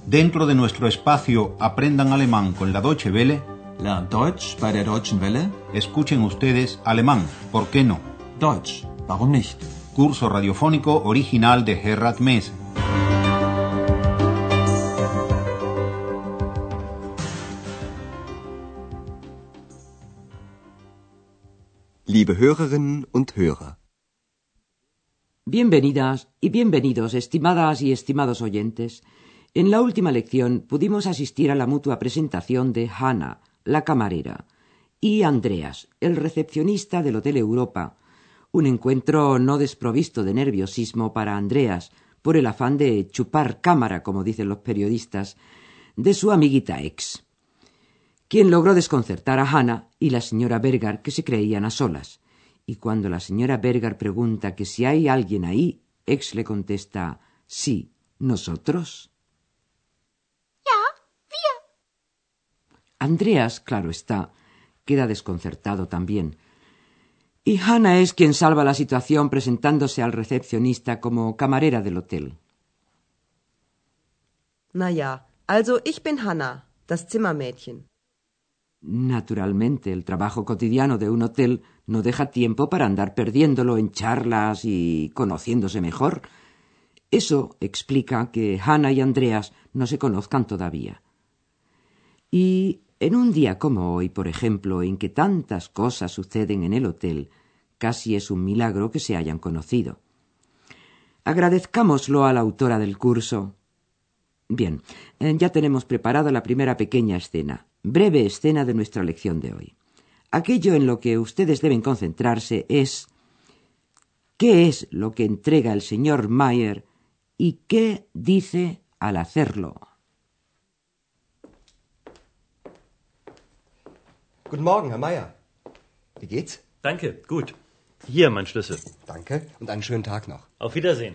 Dentro de nuestro espacio Aprendan Alemán con la Deutsche Welle, Lernt Deutsch bei der Deutschen Welle. escuchen ustedes alemán, ¿por qué no? Deutsch, warum nicht? Curso radiofónico original de Gerhard Mese. Liebe Hörerinnen und Hörer. Bienvenidas y bienvenidos, estimadas y estimados oyentes. En la última lección pudimos asistir a la mutua presentación de Hannah, la camarera, y Andreas, el recepcionista del Hotel Europa. Un encuentro no desprovisto de nerviosismo para Andreas, por el afán de chupar cámara, como dicen los periodistas, de su amiguita ex, quien logró desconcertar a Hannah y la señora Berger, que se creían a solas. Y cuando la señora Berger pregunta que si hay alguien ahí, ex le contesta: sí, nosotros. Ja, wir. Andreas, claro está, queda desconcertado también. Y Hannah es quien salva la situación presentándose al recepcionista como camarera del hotel. Na ja, also ich bin Hannah, das Zimmermädchen. Naturalmente, el trabajo cotidiano de un hotel no deja tiempo para andar perdiéndolo en charlas y conociéndose mejor. Eso explica que Hannah y Andreas no se conozcan todavía. Y en un día como hoy, por ejemplo, en que tantas cosas suceden en el hotel, casi es un milagro que se hayan conocido. Agradezcámoslo a la autora del curso. Bien, ya tenemos preparada la primera pequeña escena, breve escena de nuestra lección de hoy. Aquello en lo que ustedes deben concentrarse es qué es lo que entrega el señor Mayer y qué dice al hacerlo. Guten Morgen, Herr Mayer. Wie geht's? Danke, gut. Hier, mein Schlüssel. Danke und einen schönen Tag noch. Auf Wiedersehen.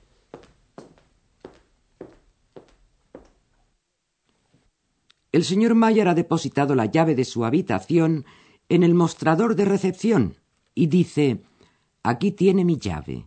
El señor Mayer ha depositado la llave de su habitación en el mostrador de recepción y dice: aquí tiene mi llave.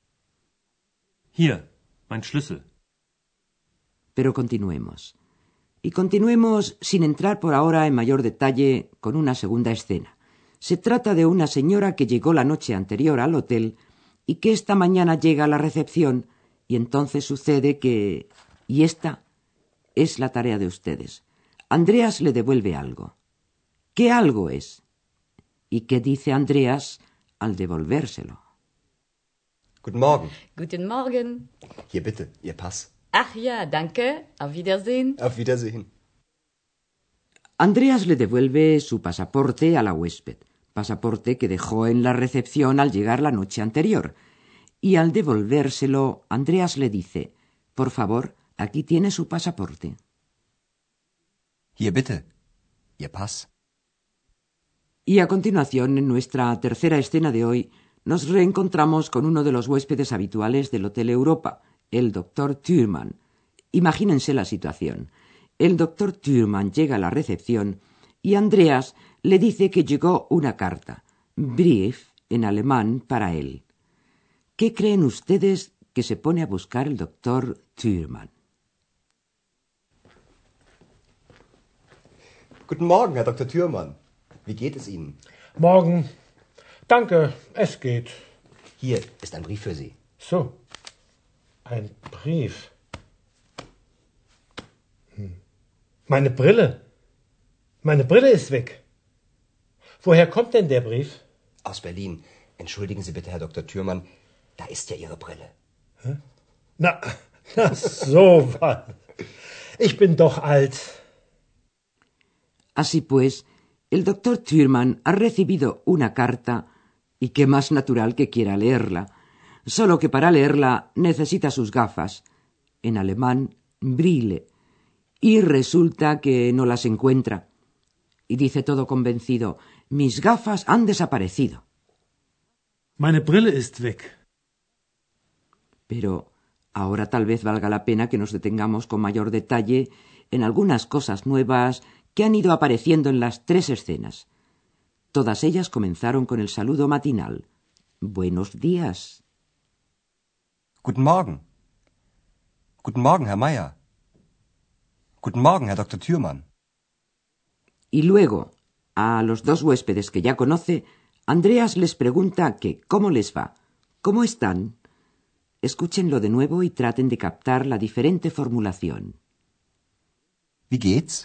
Hier, mein Schlüssel. Pero continuemos. Y continuemos sin entrar por ahora en mayor detalle con una segunda escena. Se trata de una señora que llegó la noche anterior al hotel y que esta mañana llega a la recepción, y entonces sucede que... Y esta es la tarea de ustedes. Andreas le devuelve algo. ¿Qué algo es? ¿Y qué dice Andreas al devolvérselo? Guten Morgen. Guten Morgen. Hier bitte, Ihr Pass. Ach ja, danke. Auf Wiedersehen. Auf Wiedersehen. Andreas le devuelve su pasaporte a la huésped, pasaporte que dejó en la recepción al llegar la noche anterior. Y al devolvérselo, Andreas le dice: por favor, aquí tiene su pasaporte. Hier bitte, Ihr Pass. Y a continuación, en nuestra tercera escena de hoy, nos reencontramos con uno de los huéspedes habituales del Hotel Europa, el doctor Thürmann. Imagínense la situación. El doctor Thürmann llega a la recepción y Andreas le dice que llegó una carta, Brief, en alemán, para él. ¿Qué creen ustedes que se pone a buscar el doctor Thürmann? Guten Morgen, Herr Dr. Thürmann. Wie geht es Ihnen? Morgen. Danke, es geht. Hier ist ein Brief für Sie. So. Ein Brief. Meine Brille. Meine Brille ist weg. Woher kommt denn der Brief? Aus Berlin. Entschuldigen Sie bitte, Herr Dr. Thürmann. Da ist ja Ihre Brille. Na so was. Ich bin doch alt. Así pues, el doctor Thürmann ha recibido una carta, y qué más natural que quiera leerla, solo que para leerla necesita sus gafas, en alemán, Brille, y resulta que no las encuentra. Y dice todo convencido: mis gafas han desaparecido. Meine Brille ist weg. Pero ahora tal vez valga la pena que nos detengamos con mayor detalle en algunas cosas nuevas que han ido apareciendo en las tres escenas. Todas ellas comenzaron con el saludo matinal. Buenos días. Guten Morgen. Guten Morgen, Herr Mayer. Guten Morgen, Herr Dr. Thürmann. Y luego, a los dos huéspedes que ya conoce, Andreas les pregunta que cómo les va, cómo están. Escúchenlo de nuevo y traten de captar la diferente formulación. Wie geht's?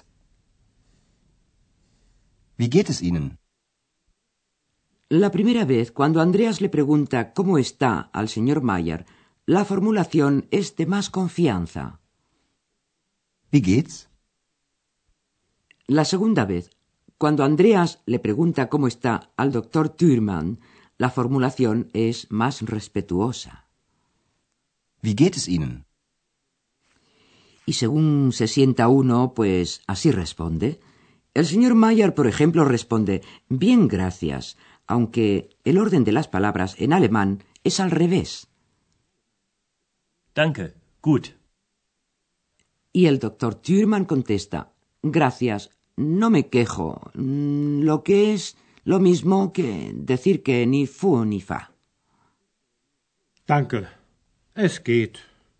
Wie geht es Ihnen? La primera vez, cuando Andreas le pregunta cómo está al señor Mayer, la formulación es de más confianza. Wie geht's? La segunda vez, cuando Andreas le pregunta cómo está al doctor Thürmann, la formulación es más respetuosa. Wie geht es Ihnen? Y según se sienta uno, pues así responde. El señor Mayer, por ejemplo, responde bien, gracias, aunque el orden de las palabras en alemán es al revés. Danke, gut. Y el doctor Thürmann contesta gracias, no me quejo, lo que es lo mismo que decir que ni fu ni fa. Danke. Es geht.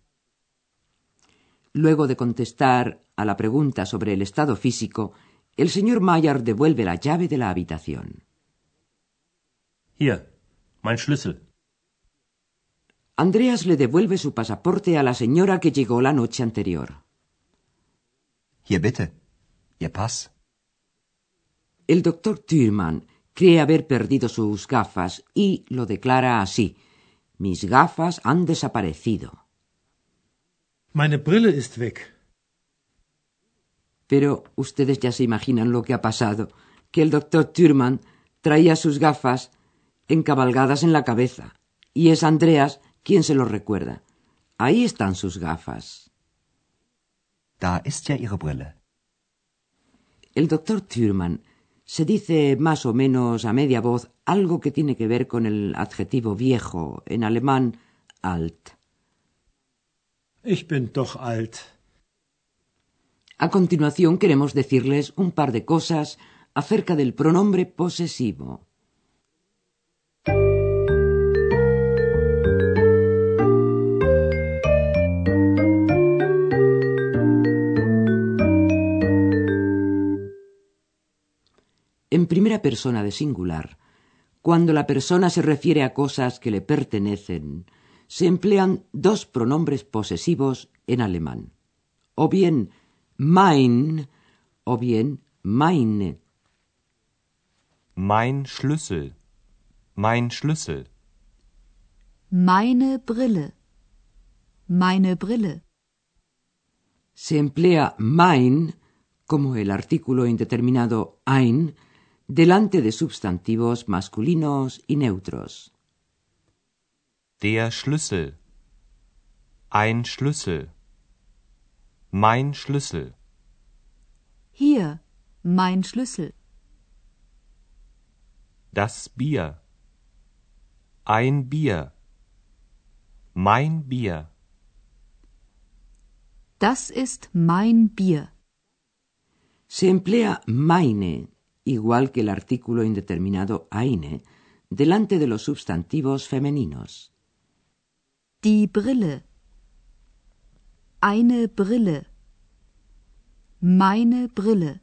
Luego de contestar a la pregunta sobre el estado físico, el señor Mayer devuelve la llave de la habitación. Hier, mein Schlüssel. Andreas le devuelve su pasaporte a la señora que llegó la noche anterior. Hier bitte. Ihr Pass. El doctor Thürmann cree haber perdido sus gafas y lo declara así: mis gafas han desaparecido. Meine Brille ist weg. Pero ustedes ya se imaginan lo que ha pasado, que el doctor Thürmann traía sus gafas encabalgadas en la cabeza, y es Andreas quien se lo recuerda. Ahí están sus gafas. Da ist ja Ihre Brille. El doctor Thürmann se dice más o menos a media voz algo que tiene que ver con el adjetivo viejo, en alemán alt. Ich bin doch alt. A continuación queremos decirles un par de cosas acerca del pronombre posesivo. En primera persona de singular, cuando la persona se refiere a cosas que le pertenecen, se emplean dos pronombres posesivos en alemán, o bien mein o bien meine. Mein Schlüssel. Mein Schlüssel. Meine Brille. Meine Brille. Se emplea mein como el artículo indeterminado ein delante de sustantivos masculinos y neutros. Der Schlüssel. Ein Schlüssel. Mein Schlüssel. Hier, mein Schlüssel. Das Bier. Ein Bier. Mein Bier. Das ist mein Bier. Se emplea meine, igual que el artículo indeterminado eine, delante de los sustantivos femeninos. Die Brille. Eine Brille. Meine Brille.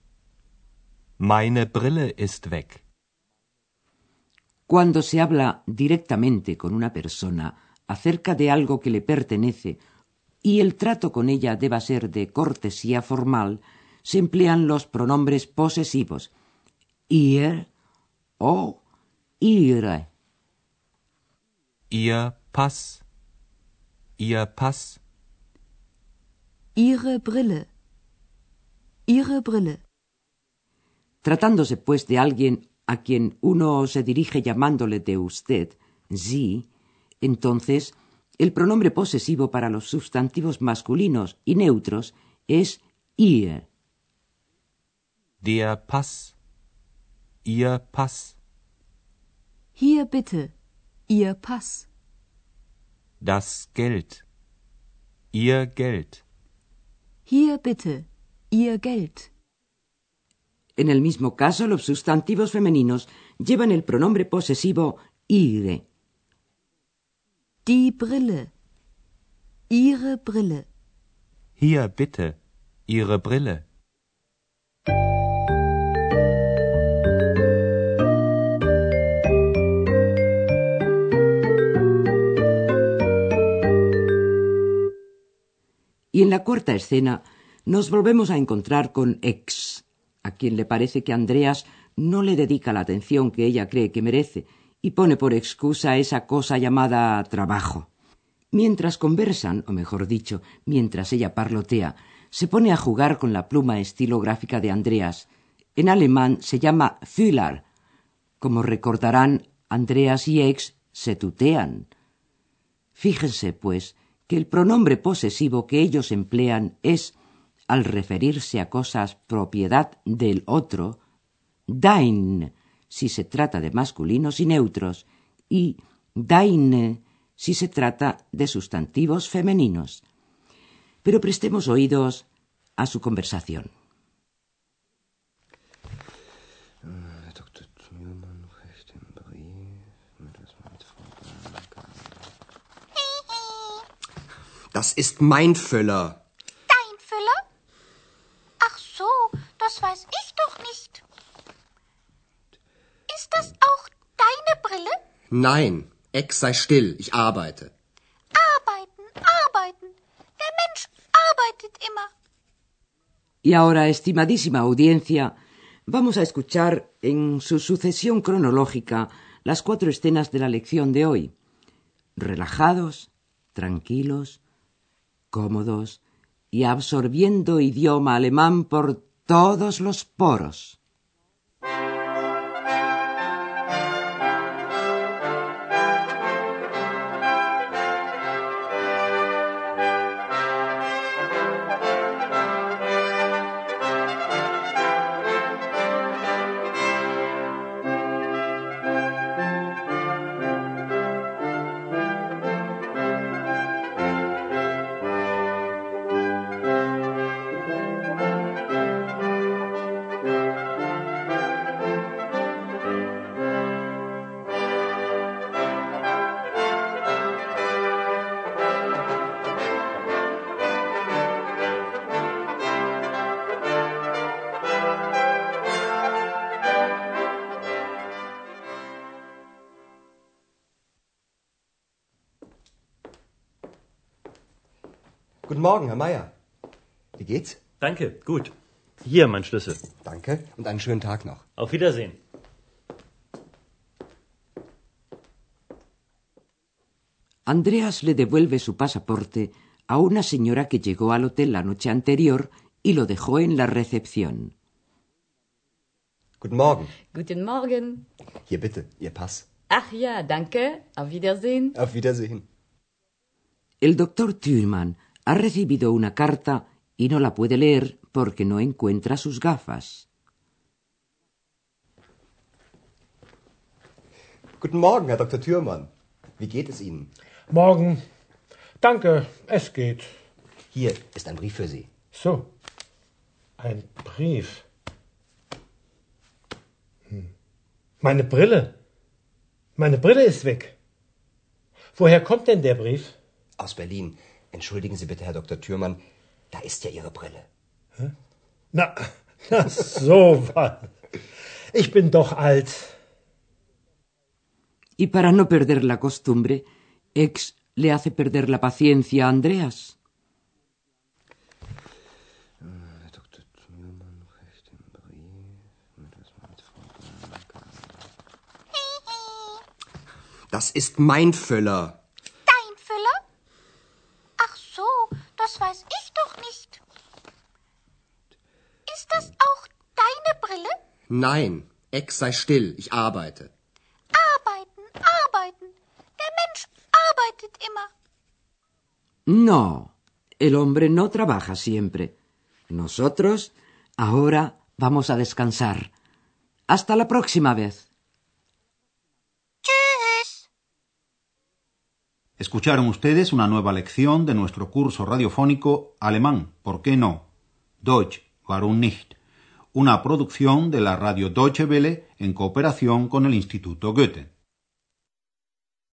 Meine Brille ist weg. Cuando se habla directamente con una persona acerca de algo que le pertenece y el trato con ella deba ser de cortesía formal, se emplean los pronombres posesivos ihr o ihre. Ihr Pass. Ihr Pass. Ihre Brille. Ihre Brille. Tratándose, pues, de alguien a quien uno se dirige llamándole de usted, Sie, entonces el pronombre posesivo para los sustantivos masculinos y neutros es ihr. Der Pass. Ihr Pass. Hier bitte. Ihr Pass. Das Geld. Ihr Geld. Hier bitte. Ihr Geld. En el mismo caso, los sustantivos femeninos llevan el pronombre posesivo ihre. Die Brille. Ihre Brille. Hier bitte. Ihre Brille. Y en la cuarta escena nos volvemos a encontrar con X, a quien le parece que Andreas no le dedica la atención que ella cree que merece y pone por excusa esa cosa llamada trabajo. Mientras conversan, o mejor dicho, mientras ella parlotea, se pone a jugar con la pluma estilográfica de Andreas. En alemán se llama Fühler. Como recordarán, Andreas y X se tutean. Fíjense, pues, que el pronombre posesivo que ellos emplean es, al referirse a cosas propiedad del otro, dein, si se trata de masculinos y neutros, y deine, si se trata de sustantivos femeninos. Pero prestemos oídos a su conversación. Das ist mein Füller. Dein Füller? Ach so, das weiß ich doch nicht. Ist das auch deine Brille? Nein, Ex, sei still, ich arbeite. Arbeiten, arbeiten. Der Mensch arbeitet immer. Y ahora, estimadísima audiencia, vamos a escuchar en su sucesión cronológica las 4 escenas de la lección de hoy. Relajados, tranquilos, cómodos y absorbiendo idioma alemán por todos los poros. Guten Morgen, Herr Meier. Wie geht's? Danke, gut. Hier, mein Schlüssel. Danke und einen schönen Tag noch. Auf Wiedersehen. Andreas le devuelve su pasaporte a una señora que llegó al hotel la noche anterior y lo dejó en la recepción. Guten Morgen. Guten Morgen. Hier bitte, Ihr Pass. Ach ja, danke. Auf Wiedersehen. Auf Wiedersehen. El doctor Thürmann ha recibido una carta y no la puede leer porque no encuentra sus gafas. Guten Morgen, Herr Dr. Thürmann. Wie geht es Ihnen? Morgen. Danke, es geht. Hier ist ein Brief für Sie. So, ein Brief. Meine Brille. Meine Brille ist weg. Woher kommt denn der Brief? Aus Berlin. Entschuldigen Sie bitte, Herr Dr. Thürmann, da ist ja Ihre Brille. Na so was. Ich bin doch alt. Y para no perder la costumbre, X le hace perder la paciencia a Andreas. Das ist mein Füller. Dein Füller? Ach so, das weiß ich doch nicht. Ist das auch deine Brille? Nein, Ex, sei still, ich arbeite. Arbeiten, arbeiten. Der Mensch arbeitet immer. No, el hombre no trabaja siempre. Nosotros ahora vamos a descansar. Hasta la próxima vez. Tschüss. Escucharon ustedes una nueva lección de nuestro curso radiofónico Alemán, ¿por qué no? Deutsch, warum nicht? Una producción de la radio Deutsche Welle en cooperación con el Instituto Goethe.